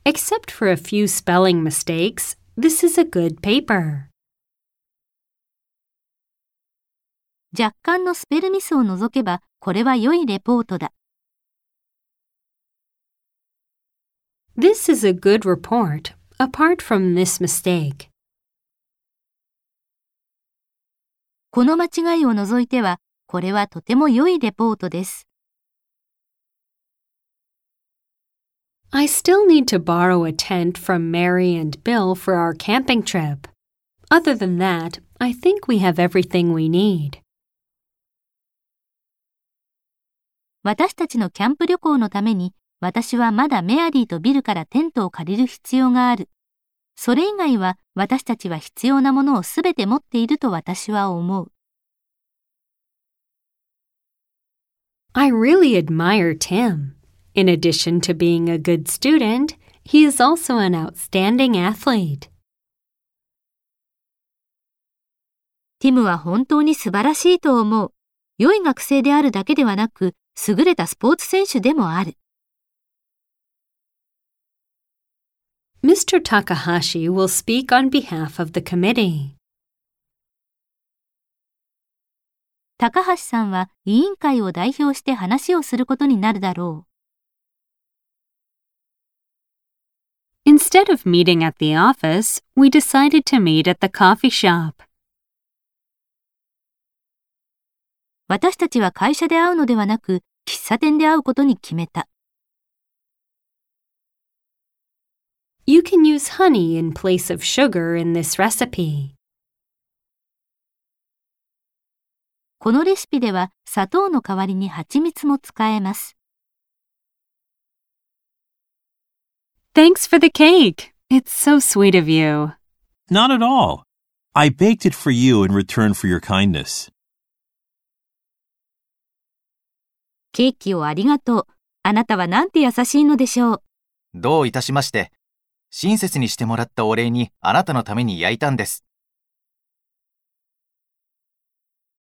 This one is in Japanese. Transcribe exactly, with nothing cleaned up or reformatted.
Except for a few spelling mistakes, this is a good paper. 若干のスペルミスを除けば、これは良いレポートだ。 This is a good report, apart from this mistake. この間違いを除いては、これはとても良いレポートです。 I still need to borrow a tent from Mary and Bill for our camping trip. Other than that, I think we have everything we need. 私たちのキャンプ旅行のために、私はまだメアリーとビルからテントを借りる必要がある。それ以外は私たちは必要なものをすべて持っていると私は思う。 I really admire Tim. In addition to being a good student, he is also an outstanding athlete. ティムは本当に素晴らしいと思う。良い学生であるだけではなく、優れたスポーツ選手でもある。 Mister Takahashi will speak on behalf of the committee. 高橋さんは委員会を代表して話をすることになるだろう。Instead of meeting at the office, we decided to meet at the coffee shop. 私たちは会社で会うのではなく、喫茶店で会うことに決めた。 You can use honey in place of sugar in this recipe. このレシピでは砂糖の代わりに蜂蜜も使えます。 Thanks for the cake. It's so sweet of you. Not at all. I baked it for you in return for your kindness. ケーキをありがとう。あなたはなんて優しいのでしょう。 どういたしまして。親切にしてもらったお礼にあなたのために焼いたんです。